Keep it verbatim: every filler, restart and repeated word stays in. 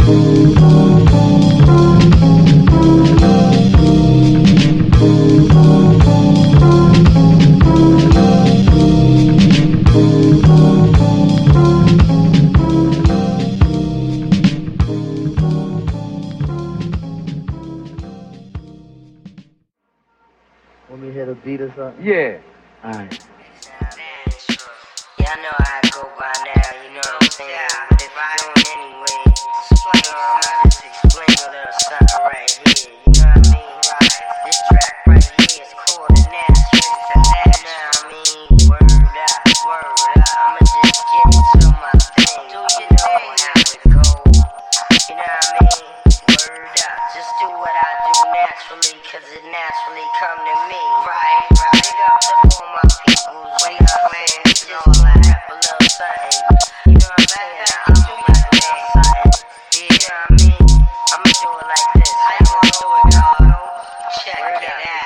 Want me to hit a beat or something? Yeah. Alright. Yeah, I know how I go by now, you know what I'm saying? But if I don't anyway, you know, I'ma just explain a little something right here, you know what I mean? This track right here is called The Natural, you know what I mean? Word up, word up, I'ma just get into my thing, you know how it goes, you know what I mean? Word up, just do what I do naturally, cause it naturally come to me, right? Big up to all my peoples, wait up, man, just like rap a little something, you know what I'm saying? I'ma do my little something, you know what I mean? I'ma do it like this, how you wanna do it, dog? Check it out.